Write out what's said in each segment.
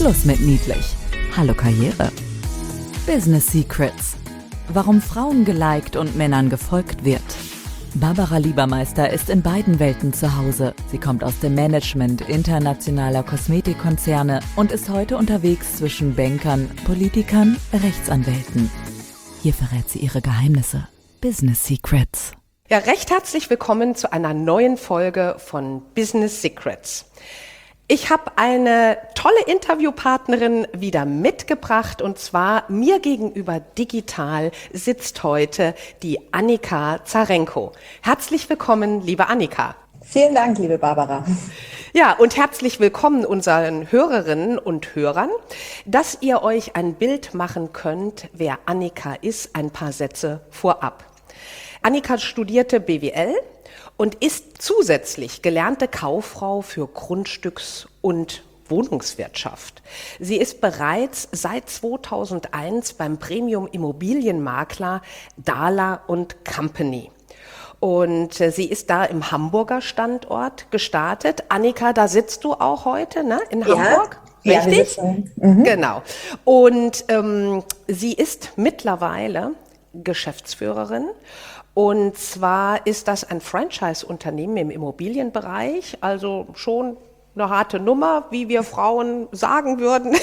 Schluss mit niedlich. Hallo Karriere. Business Secrets. Warum Frauen geliked und Männern gefolgt wird. Barbara Liebermeister ist in beiden Welten zu Hause. Sie kommt aus dem Management internationaler Kosmetikkonzerne und ist heute unterwegs zwischen Bankern, Politikern, Rechtsanwälten. Hier verrät sie ihre Geheimnisse. Business Secrets. Ja, recht herzlich willkommen zu einer neuen Folge von Business Secrets. Ich habe eine tolle Interviewpartnerin wieder mitgebracht und zwar mir gegenüber digital sitzt heute die Annika Zarenko. Herzlich willkommen, liebe Annika. Vielen Dank, liebe Barbara. Ja, und herzlich willkommen unseren Hörerinnen und Hörern, dass ihr euch ein Bild machen könnt, wer Annika ist, ein paar Sätze vorab. Annika studierte BWL und ist zusätzlich gelernte Kauffrau für Grundstücks- und Wohnungswirtschaft. Sie ist bereits seit 2001 beim Premium-Immobilienmakler Dahler & Company. Und sie ist da im Hamburger Standort gestartet. Annika, da sitzt du auch heute, ne? In Hamburg? Ja, richtig? Genau. Und sie ist mittlerweile Geschäftsführerin. Und zwar ist das ein Franchise-Unternehmen im Immobilienbereich, also schon eine harte Nummer, wie wir Frauen sagen würden.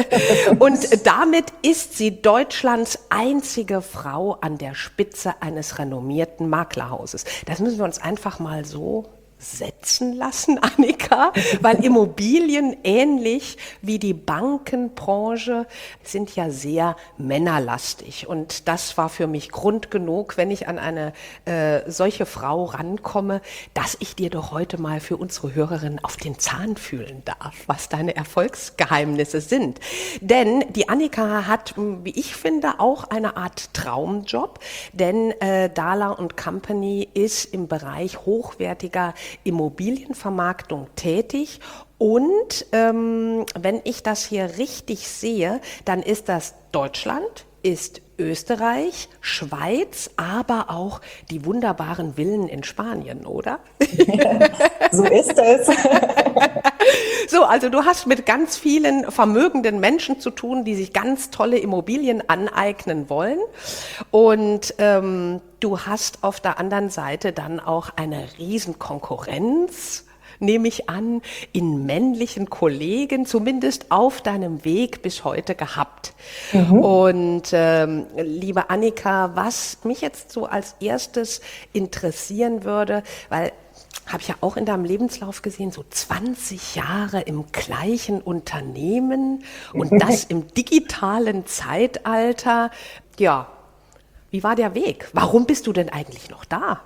Und damit ist sie Deutschlands einzige Frau an der Spitze eines renommierten Maklerhauses. Das müssen wir uns einfach mal so setzen lassen, Annika, weil Immobilien ähnlich wie die Bankenbranche sind ja sehr männerlastig und das war für mich Grund genug, wenn ich an eine solche Frau rankomme, dass ich dir doch heute mal für unsere Hörerinnen auf den Zahn fühlen darf, was deine Erfolgsgeheimnisse sind. Denn die Annika hat, wie ich finde, auch eine Art Traumjob, denn Dahler & Company ist im Bereich hochwertiger Immobilienvermarktung tätig und wenn ich das hier richtig sehe, dann ist das Deutschland, ist Österreich, Schweiz, aber auch die wunderbaren Villen in Spanien, oder? So ist es. So, also du hast mit ganz vielen vermögenden Menschen zu tun, die sich ganz tolle Immobilien aneignen wollen. Und du hast auf der anderen Seite dann auch eine Riesenkonkurrenz, nehme ich an, in männlichen Kollegen, zumindest auf deinem Weg bis heute gehabt. Und liebe Annika, was mich jetzt so als erstes interessieren würde, weil habe ich ja auch in deinem Lebenslauf gesehen, so 20 Jahre im gleichen Unternehmen und das im digitalen Zeitalter. Ja, wie war der Weg? Warum bist du denn eigentlich noch da?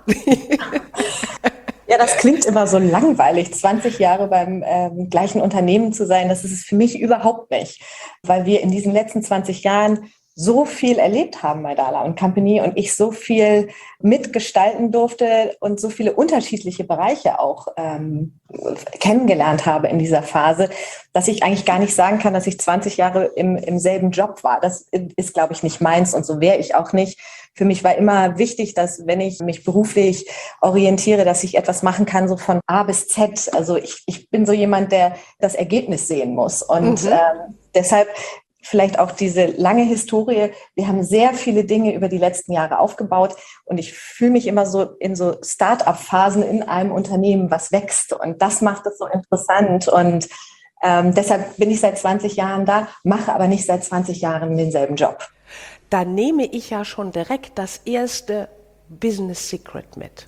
Ja, das klingt immer so langweilig, 20 Jahre beim gleichen Unternehmen zu sein. Das ist es für mich überhaupt nicht, weil wir in diesen letzten 20 Jahren so viel erlebt haben bei Dahler & Company und ich so viel mitgestalten durfte und so viele unterschiedliche Bereiche auch kennengelernt habe in dieser Phase, dass ich eigentlich gar nicht sagen kann, dass ich 20 Jahre im selben Job war. Das ist, glaube ich, nicht meins und so wäre ich auch nicht. Für mich war immer wichtig, dass wenn ich mich beruflich orientiere, dass ich etwas machen kann, so von A bis Z. Also ich bin so jemand, der das Ergebnis sehen muss und deshalb vielleicht auch diese lange Historie. Wir haben sehr viele Dinge über die letzten Jahre aufgebaut und ich fühle mich immer so in so Start-up-Phasen in einem Unternehmen, was wächst und das macht es so interessant und deshalb bin ich seit 20 Jahren da, mache aber nicht seit 20 Jahren denselben Job. Da nehme ich ja schon direkt das erste Business Secret mit.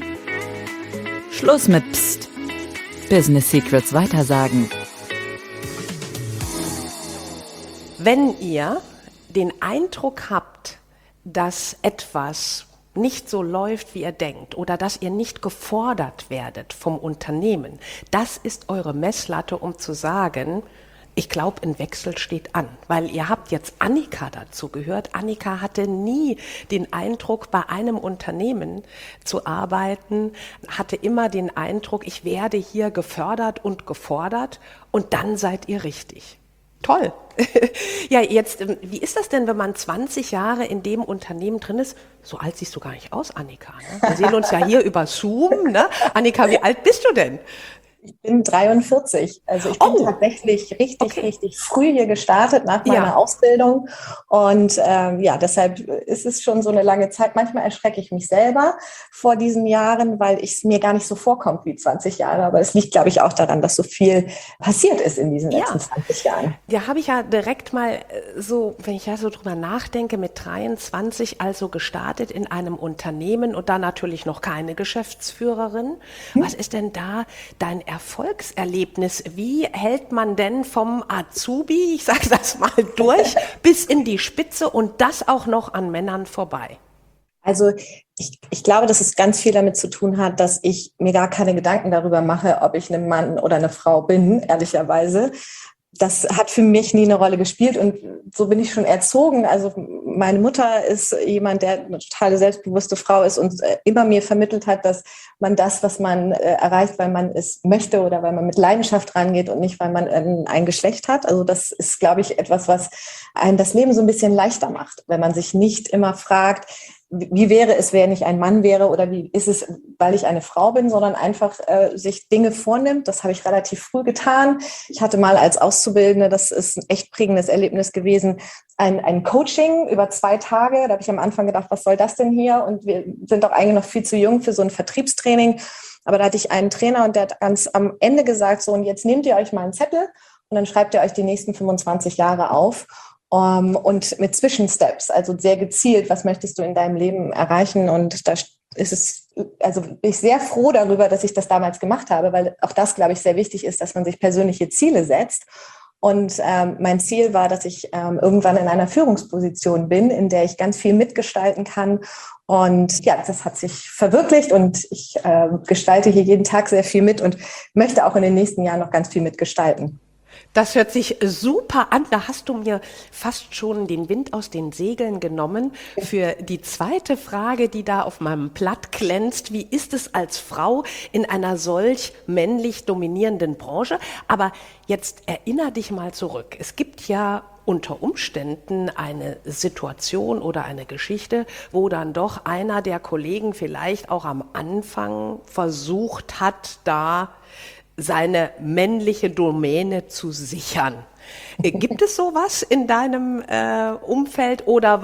Schluss mit Psst. Business Secrets weitersagen. Wenn ihr den Eindruck habt, dass etwas nicht so läuft, wie ihr denkt oder dass ihr nicht gefordert werdet vom Unternehmen, das ist eure Messlatte, um zu sagen, ich glaube, ein Wechsel steht an, weil ihr habt jetzt Annika dazu gehört. Annika hatte nie den Eindruck, bei einem Unternehmen zu arbeiten, hatte immer den Eindruck, ich werde hier gefördert und gefordert und dann seid ihr richtig. Toll. Ja, jetzt, wie ist das denn, wenn man 20 Jahre in dem Unternehmen drin ist? So alt siehst du gar nicht aus, Annika. Ne? Wir sehen uns ja hier über Zoom. Ne? Annika, wie alt bist du denn? Ich bin 43, also ich bin tatsächlich richtig früh hier gestartet nach meiner Ausbildung und deshalb ist es schon so eine lange Zeit. Manchmal erschrecke ich mich selber vor diesen Jahren, weil es mir gar nicht so vorkommt wie 20 Jahre, aber es liegt, glaube ich, auch daran, dass so viel passiert ist in diesen letzten 20 Jahren. Ja, habe ich ja direkt mal so, wenn ich ja so drüber nachdenke, mit 23 also gestartet in einem Unternehmen und dann natürlich noch keine Geschäftsführerin. Was ist denn da dein Erfolgserlebnis? Wie hält man denn vom Azubi, ich sage das mal durch, bis in die Spitze und das auch noch an Männern vorbei? Also ich glaube, dass es ganz viel damit zu tun hat, dass ich mir gar keine Gedanken darüber mache, ob ich ein Mann oder eine Frau bin, ehrlicherweise. Das hat für mich nie eine Rolle gespielt und so bin ich schon erzogen. Also meine Mutter ist jemand, der eine totale selbstbewusste Frau ist und immer mir vermittelt hat, dass man das, was man erreicht, weil man es möchte oder weil man mit Leidenschaft rangeht und nicht, weil man ein Geschlecht hat. Also das ist, glaube ich, etwas, was einem das Leben so ein bisschen leichter macht, wenn man sich nicht immer fragt, wie wäre es, wenn ich ein Mann wäre oder wie ist es, weil ich eine Frau bin, sondern einfach sich Dinge vornimmt. Das habe ich relativ früh getan. Ich hatte mal als Auszubildende, das ist ein echt prägendes Erlebnis gewesen, ein Coaching über 2 Tage. Da habe ich am Anfang gedacht, was soll das denn hier? Und wir sind doch eigentlich noch viel zu jung für so ein Vertriebstraining. Aber da hatte ich einen Trainer und der hat ganz am Ende gesagt, so und jetzt nehmt ihr euch mal einen Zettel und dann schreibt ihr euch die nächsten 25 Jahre auf. Und mit Zwischensteps, also sehr gezielt, was möchtest du in deinem Leben erreichen? Und da ist es, also bin ich sehr froh darüber, dass ich das damals gemacht habe, weil auch das, glaube ich, sehr wichtig ist, dass man sich persönliche Ziele setzt. Und mein Ziel war, dass ich irgendwann in einer Führungsposition bin, in der ich ganz viel mitgestalten kann. Und ja, das hat sich verwirklicht und ich gestalte hier jeden Tag sehr viel mit und möchte auch in den nächsten Jahren noch ganz viel mitgestalten. Das hört sich super an. Da hast du mir fast schon den Wind aus den Segeln genommen für die zweite Frage, die da auf meinem Blatt glänzt. Wie ist es als Frau in einer solch männlich dominierenden Branche? Aber jetzt erinner dich mal zurück. Es gibt ja unter Umständen eine Situation oder eine Geschichte, wo dann doch einer der Kollegen vielleicht auch am Anfang versucht hat, da seine männliche Domäne zu sichern. Gibt es sowas in deinem Umfeld oder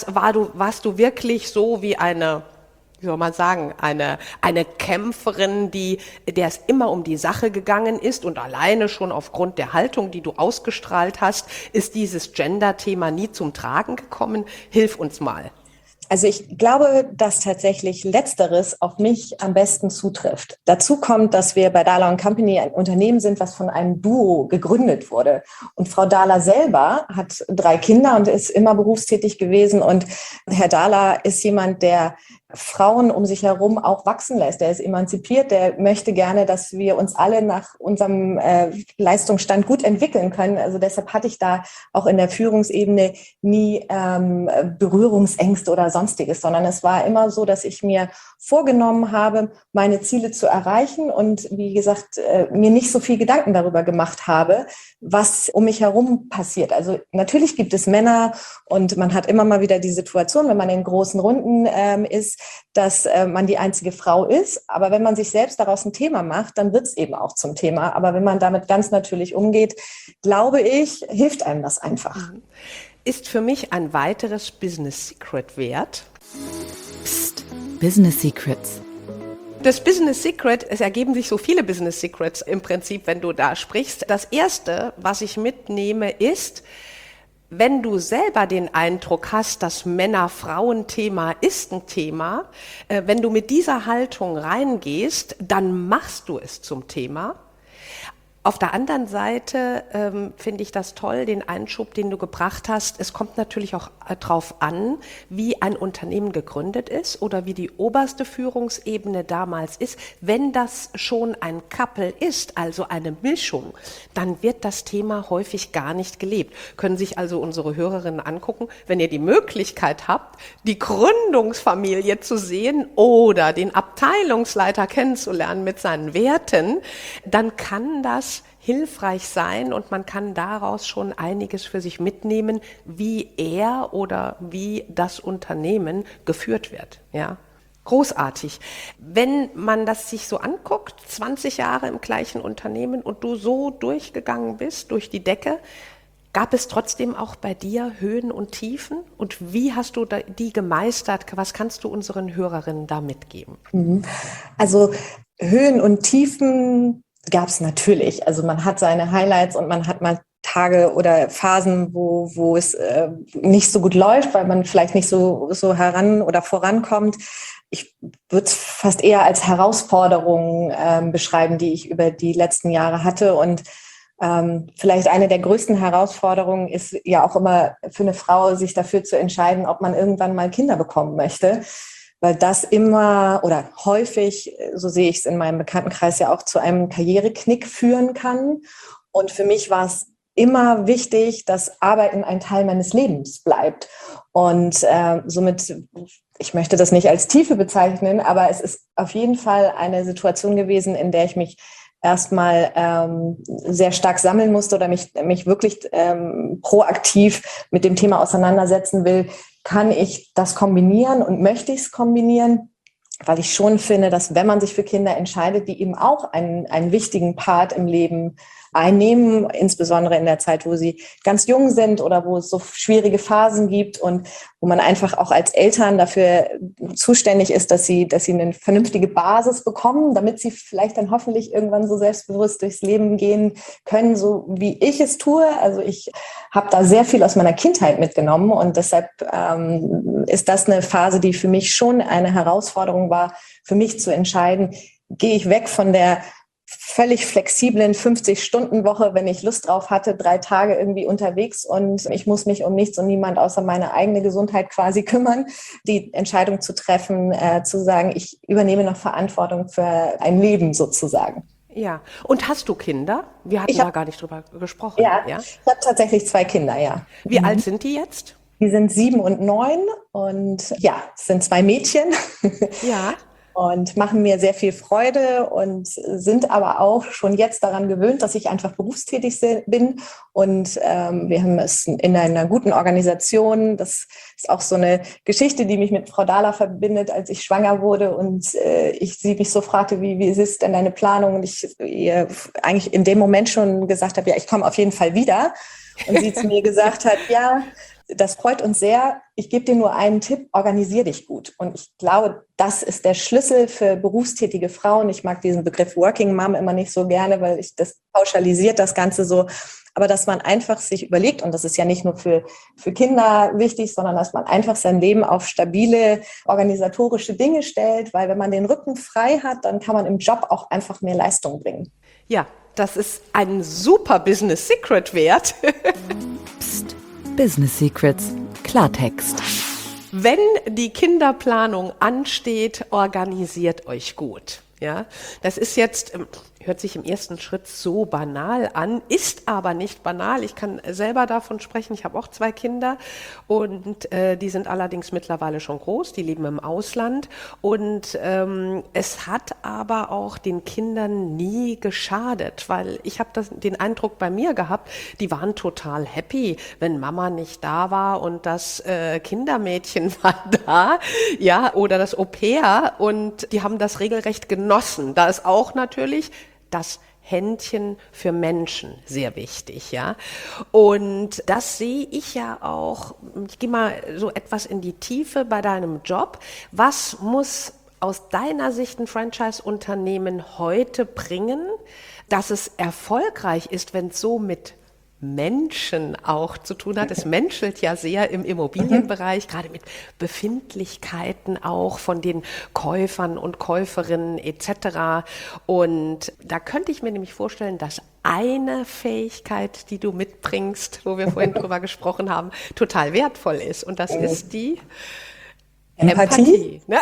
warst du wirklich so wie eine, wie soll man sagen, eine Kämpferin, der es immer um die Sache gegangen ist und alleine schon aufgrund der Haltung, die du ausgestrahlt hast, ist dieses Gender-Thema nie zum Tragen gekommen? Hilf uns mal. Also ich glaube, dass tatsächlich Letzteres auf mich am besten zutrifft. Dazu kommt, dass wir bei Dahler & Company ein Unternehmen sind, was von einem Duo gegründet wurde. Und Frau Dahler selber hat 3 Kinder und ist immer berufstätig gewesen. Und Herr Dahler ist jemand, der Frauen um sich herum auch wachsen lässt. Der ist emanzipiert, der möchte gerne, dass wir uns alle nach unserem Leistungsstand gut entwickeln können. Also deshalb hatte ich da auch in der Führungsebene nie Berührungsängste oder Sonstiges, sondern es war immer so, dass ich mir vorgenommen habe, meine Ziele zu erreichen und wie gesagt, mir nicht so viel Gedanken darüber gemacht habe, was um mich herum passiert. Also natürlich gibt es Männer und man hat immer mal wieder die Situation, wenn man in großen Runden ist, dass man die einzige Frau ist. Aber wenn man sich selbst daraus ein Thema macht, dann wird es eben auch zum Thema. Aber wenn man damit ganz natürlich umgeht, glaube ich, hilft einem das einfach. Ist für mich ein weiteres Business Secret wert. Psst, Business Secrets. Das Business Secret, es ergeben sich so viele Business Secrets im Prinzip, wenn du da sprichst. Das erste, was ich mitnehme, ist, wenn du selber den Eindruck hast, das Männer-Frauen-Thema ist ein Thema, wenn du mit dieser Haltung reingehst, dann machst du es zum Thema. Auf der anderen Seite finde ich das toll, den Einschub, den du gebracht hast. Es kommt natürlich auch drauf an, wie ein Unternehmen gegründet ist oder wie die oberste Führungsebene damals ist. Wenn das schon ein Couple ist, also eine Mischung, dann wird das Thema häufig gar nicht gelebt. Können sich also unsere Hörerinnen angucken, wenn ihr die Möglichkeit habt, die Gründungsfamilie zu sehen oder den Abteilungsleiter kennenzulernen mit seinen Werten, dann kann das hilfreich sein und man kann daraus schon einiges für sich mitnehmen, wie er oder wie das Unternehmen geführt wird. Ja. Großartig. Wenn man das sich so anguckt, 20 Jahre im gleichen Unternehmen und du so durchgegangen bist, durch die Decke, gab es trotzdem auch bei dir Höhen und Tiefen? Und wie hast du die gemeistert? Was kannst du unseren Hörerinnen da mitgeben? Also Höhen und Tiefen gab es natürlich. Also man hat seine Highlights und man hat mal Tage oder Phasen, wo es nicht so gut läuft, weil man vielleicht nicht so heran oder vorankommt. Ich würde es fast eher als Herausforderung beschreiben, die ich über die letzten Jahre hatte. Und vielleicht eine der größten Herausforderungen ist ja auch immer für eine Frau, sich dafür zu entscheiden, ob man irgendwann mal Kinder bekommen möchte. Weil das immer oder häufig, so sehe ich es in meinem Bekanntenkreis, ja auch zu einem Karriereknick führen kann. Und für mich war es immer wichtig, dass Arbeiten ein Teil meines Lebens bleibt. Und somit, ich möchte das nicht als Tiefe bezeichnen, aber es ist auf jeden Fall eine Situation gewesen, in der ich mich erstmal sehr stark sammeln musste oder mich wirklich proaktiv mit dem Thema auseinandersetzen will. Kann ich das kombinieren und möchte ich es kombinieren? Weil ich schon finde, dass wenn man sich für Kinder entscheidet, die eben auch einen wichtigen Part im Leben einnehmen, insbesondere in der Zeit, wo sie ganz jung sind oder wo es so schwierige Phasen gibt und wo man einfach auch als Eltern dafür zuständig ist, dass sie eine vernünftige Basis bekommen, damit sie vielleicht dann hoffentlich irgendwann so selbstbewusst durchs Leben gehen können, so wie ich es tue. Also ich habe da sehr viel aus meiner Kindheit mitgenommen und deshalb ist das eine Phase, die für mich schon eine Herausforderung war, für mich zu entscheiden, gehe ich weg von der völlig flexiblen 50-Stunden-Woche, wenn ich Lust drauf hatte, 3 Tage irgendwie unterwegs und ich muss mich um nichts und niemand außer meine eigene Gesundheit quasi kümmern, die Entscheidung zu treffen, zu sagen, ich übernehme noch Verantwortung für ein Leben sozusagen. Ja, und hast du Kinder? Wir hatten da gar nicht drüber gesprochen. Ja, ich habe tatsächlich 2 Kinder, ja. Wie alt sind die jetzt? Die sind 7 und 9 und ja, es sind 2 Mädchen. Ja. Und machen mir sehr viel Freude und sind aber auch schon jetzt daran gewöhnt, dass ich einfach berufstätig bin. Und wir haben es in einer guten Organisation. Das ist auch so eine Geschichte, die mich mit Frau Dahler verbindet, als ich schwanger wurde und sie mich so fragte, wie ist denn deine Planung? Und ich ihr eigentlich in dem Moment schon gesagt habe, ja, ich komme auf jeden Fall wieder. Und sie zu mir gesagt hat, ja, das freut uns sehr. Ich gebe dir nur einen Tipp, organisier dich gut. Und ich glaube, das ist der Schlüssel für berufstätige Frauen. Ich mag diesen Begriff Working Mom immer nicht so gerne, weil das pauschalisiert das Ganze so. Aber dass man einfach sich überlegt, und das ist ja nicht nur für Kinder wichtig, sondern dass man einfach sein Leben auf stabile organisatorische Dinge stellt, weil wenn man den Rücken frei hat, dann kann man im Job auch einfach mehr Leistung bringen. Ja, das ist ein super Business Secret wert. Psst. Business Secrets. Klartext. Wenn die Kinderplanung ansteht, organisiert euch gut. Ja, das ist jetzt, hört sich im ersten Schritt so banal an, ist aber nicht banal. Ich kann selber davon sprechen. Ich habe auch 2 Kinder und die sind allerdings mittlerweile schon groß. Die leben im Ausland und es hat aber auch den Kindern nie geschadet, weil ich habe den Eindruck bei mir gehabt, die waren total happy, wenn Mama nicht da war und das Kindermädchen war da, ja, oder das Au-pair und die haben das regelrecht genossen. Da ist auch natürlich das Händchen für Menschen sehr wichtig, ja. Und das sehe ich ja auch, ich gehe mal so etwas in die Tiefe bei deinem Job. Was muss aus deiner Sicht ein Franchise-Unternehmen heute bringen, dass es erfolgreich ist, wenn es so mit Menschen auch zu tun hat. Es menschelt ja sehr im Immobilienbereich, gerade mit Befindlichkeiten auch von den Käufern und Käuferinnen etc. Und da könnte ich mir nämlich vorstellen, dass eine Fähigkeit, die du mitbringst, wo wir vorhin drüber gesprochen haben, total wertvoll ist. Und das ist die Empathie. Ne?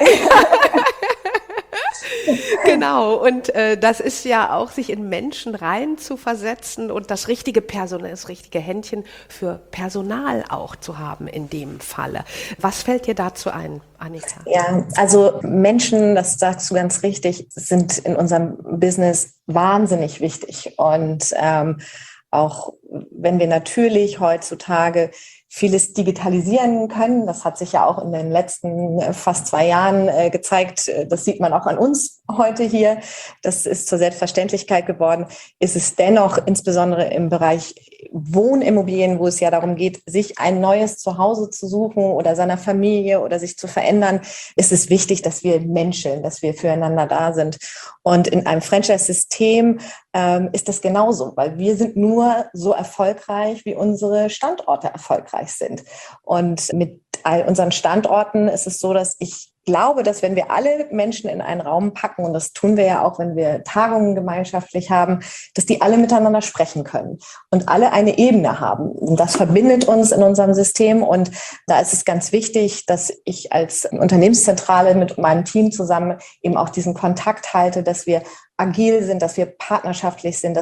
Genau, und das ist ja auch, sich in Menschen rein zu versetzen und das richtige Personal, das richtige Händchen für Personal auch zu haben in dem Falle. Was fällt dir dazu ein, Annika? Ja, also Menschen, das sagst du ganz richtig, sind in unserem Business wahnsinnig wichtig. Und auch wenn wir natürlich heutzutage vieles digitalisieren können. Das hat sich ja auch in den letzten fast 2 Jahren gezeigt. Das sieht man auch an uns heute hier. Das ist zur Selbstverständlichkeit geworden. Ist es dennoch insbesondere im Bereich Wohnimmobilien, wo es ja darum geht, sich ein neues Zuhause zu suchen oder seiner Familie oder sich zu verändern, ist es wichtig, dass wir menscheln, dass wir füreinander da sind. Und in einem Franchise-System ist das genauso, weil wir sind nur so erfolgreich, wie unsere Standorte erfolgreich sind. Und mit all unseren Standorten ist es so, dass ich glaube, dass wenn wir alle Menschen in einen Raum packen, und das tun wir ja auch, wenn wir Tagungen gemeinschaftlich haben, dass die alle miteinander sprechen können und alle eine Ebene haben. Und das verbindet uns in unserem System. Und da ist es ganz wichtig, dass ich als Unternehmenszentrale mit meinem Team zusammen eben auch diesen Kontakt halte, dass wir agil sind, dass wir partnerschaftlich sind,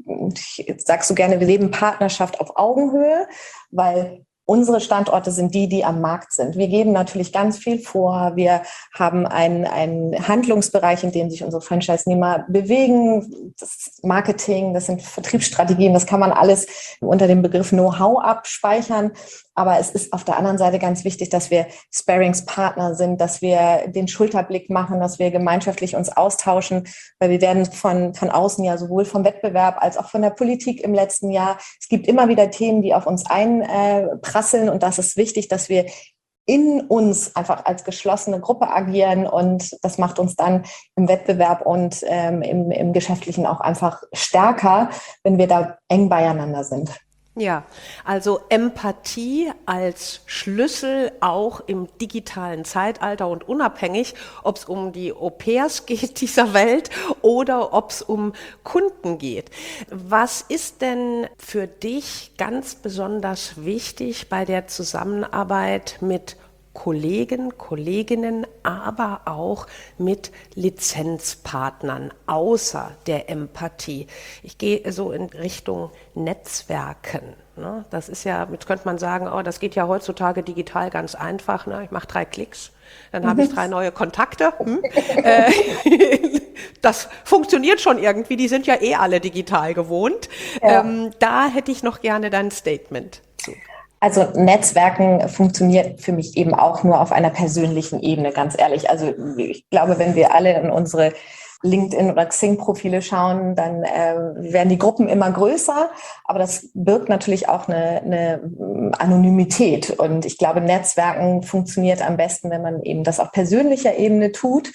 ich sage so gerne, wir leben Partnerschaft auf Augenhöhe, weil unsere Standorte sind die am Markt sind. Wir geben natürlich ganz viel vor. Wir haben einen Handlungsbereich, in dem sich unsere Franchise-Nehmer bewegen. Das ist Marketing, das sind Vertriebsstrategien, das kann man alles unter dem Begriff Know-how abspeichern. Aber es ist auf der anderen Seite ganz wichtig, dass wir Sparringspartner sind, dass wir den Schulterblick machen, dass wir gemeinschaftlich uns austauschen, weil wir werden von außen ja sowohl vom Wettbewerb als auch von der Politik im letzten Jahr. Es gibt immer wieder Themen, die auf uns einprasseln, und das ist wichtig, dass wir in uns einfach als geschlossene Gruppe agieren, und das macht uns dann im Wettbewerb und im Geschäftlichen auch einfach stärker, wenn wir da eng beieinander sind. Ja, also Empathie als Schlüssel auch im digitalen Zeitalter und unabhängig, ob es um die Au-pairs geht dieser Welt oder ob es um Kunden geht. Was ist denn für dich ganz besonders wichtig bei der Zusammenarbeit mit Kollegen, Kolleginnen, aber auch mit Lizenzpartnern außer der Empathie? Ich gehe so in Richtung Netzwerken. Ne? Das ist ja, jetzt könnte man sagen, oh, das geht ja heutzutage digital ganz einfach. Ne? Ich mache 3 Klicks, dann habe ich 3 neue Kontakte. Das funktioniert schon irgendwie, die sind ja alle digital gewohnt. Ja. Da hätte ich noch gerne dein Statement zu. Also Netzwerken funktioniert für mich eben auch nur auf einer persönlichen Ebene, ganz ehrlich. Also ich glaube, wenn wir alle in unsere LinkedIn- oder Xing-Profile schauen, dann werden die Gruppen immer größer, aber das birgt natürlich auch eine Anonymität. Und ich glaube, Netzwerken funktioniert am besten, wenn man eben das auf persönlicher Ebene tut.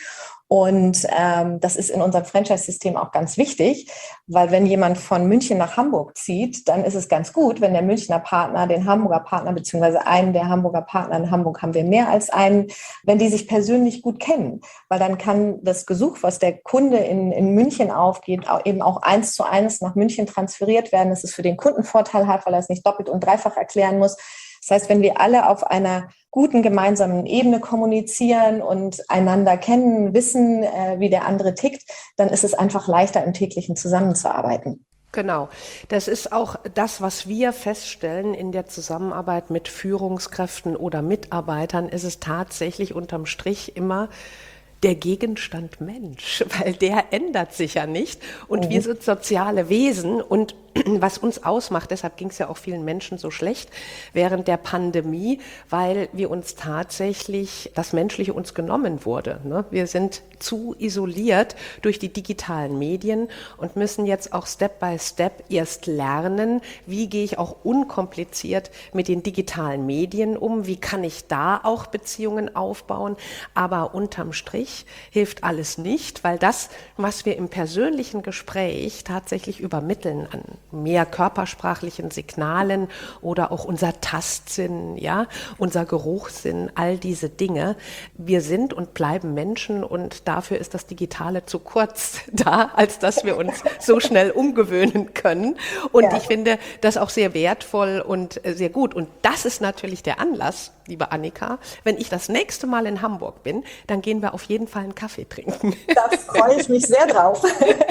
Und das ist in unserem Franchise-System auch ganz wichtig, weil wenn jemand von München nach Hamburg zieht, dann ist es ganz gut, wenn der Münchner Partner den Hamburger Partner, beziehungsweise einen der Hamburger Partner, in Hamburg haben wir mehr als einen, wenn die sich persönlich gut kennen. Weil dann kann das Gesuch, was der Kunde in München aufgeht, eben auch 1:1 nach München transferiert werden. Das ist für den Kunden vorteilhaft, weil er es nicht doppelt und dreifach erklären muss. Das heißt, wenn wir alle auf einer guten gemeinsamen Ebene kommunizieren und einander kennen, wissen, wie der andere tickt, dann ist es einfach leichter, im täglichen zusammenzuarbeiten. Genau, das ist auch das, was wir feststellen in der Zusammenarbeit mit Führungskräften oder Mitarbeitern, ist es tatsächlich unterm Strich immer der Gegenstand Mensch, weil der ändert sich ja nicht und wir sind soziale Wesen und was uns ausmacht, deshalb ging es ja auch vielen Menschen so schlecht während der Pandemie, weil wir uns tatsächlich, das Menschliche uns genommen wurde. Ne? Wir sind zu isoliert durch die digitalen Medien und müssen jetzt auch Step by Step erst lernen, wie gehe ich auch unkompliziert mit den digitalen Medien um, wie kann ich da auch Beziehungen aufbauen, aber unterm Strich hilft alles nicht, weil das, was wir im persönlichen Gespräch tatsächlich übermitteln an mehr körpersprachlichen Signalen oder auch unser Tastsinn, ja, unser Geruchssinn, all diese Dinge. Wir sind und bleiben Menschen und dafür ist das Digitale zu kurz da, als dass wir uns so schnell umgewöhnen können. Und ich finde das auch sehr wertvoll und sehr gut. Und das ist natürlich der Anlass, liebe Annika, wenn ich das nächste Mal in Hamburg bin, dann gehen wir auf jeden Fall einen Kaffee trinken. Da freue ich mich sehr drauf.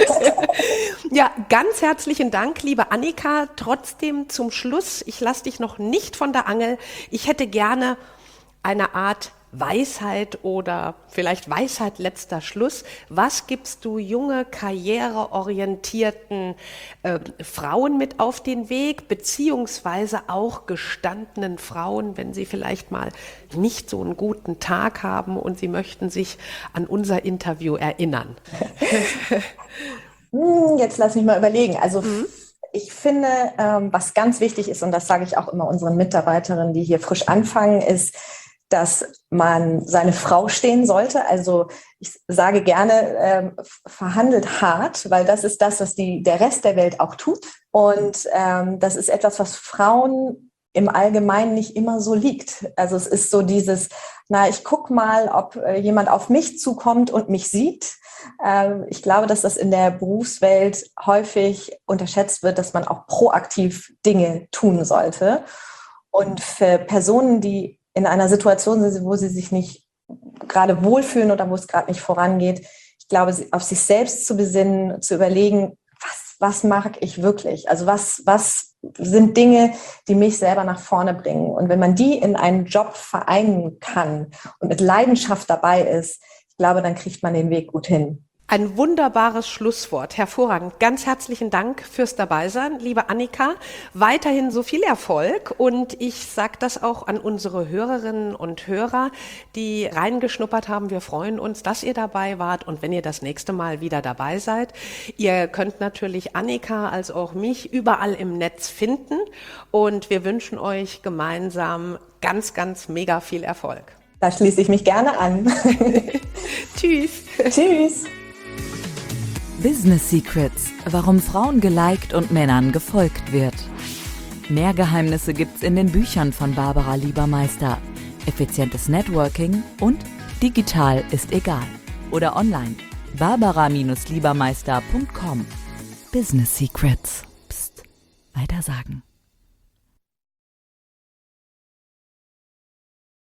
Ja, ganz herzlichen Dank, liebe Annika. Trotzdem zum Schluss, ich lasse dich noch nicht von der Angel. Ich hätte gerne eine Art Weisheit oder vielleicht Weisheit letzter Schluss. Was gibst du junge, karriereorientierten Frauen mit auf den Weg, beziehungsweise auch gestandenen Frauen, wenn sie vielleicht mal nicht so einen guten Tag haben und sie möchten sich an unser Interview erinnern? Jetzt lass mich mal überlegen. Also ich finde, was ganz wichtig ist, und das sage ich auch immer unseren Mitarbeiterinnen, die hier frisch anfangen, ist, dass man seine Frau stehen sollte. Also ich sage gerne, verhandelt hart, weil das ist das, was der Rest der Welt auch tut. Und das ist etwas, was Frauen im Allgemeinen nicht immer so liegt. Also es ist so dieses, ich gucke mal, ob jemand auf mich zukommt und mich sieht. Ich glaube, dass das in der Berufswelt häufig unterschätzt wird, dass man auch proaktiv Dinge tun sollte. Und für Personen, die in einer Situation sind, wo sie sich nicht gerade wohlfühlen oder wo es gerade nicht vorangeht, ich glaube, auf sich selbst zu besinnen, zu überlegen, was mag ich wirklich? Also was sind Dinge, die mich selber nach vorne bringen? Und wenn man die in einen Job vereinen kann und mit Leidenschaft dabei ist, ich glaube, dann kriegt man den Weg gut hin. Ein wunderbares Schlusswort, hervorragend. Ganz herzlichen Dank fürs Dabeisein, liebe Annika. Weiterhin so viel Erfolg und ich sage das auch an unsere Hörerinnen und Hörer, die reingeschnuppert haben. Wir freuen uns, dass ihr dabei wart und wenn ihr das nächste Mal wieder dabei seid. Ihr könnt natürlich Annika als auch mich überall im Netz finden und wir wünschen euch gemeinsam ganz, ganz mega viel Erfolg. Da schließe ich mich gerne an. Tschüss. Tschüss. Business Secrets, warum Frauen geliked und Männern gefolgt wird. Mehr Geheimnisse gibt's in den Büchern von Barbara Liebermeister. Effizientes Networking und digital ist egal. Oder online. barbara-liebermeister.com. Business Secrets. Psst, weitersagen.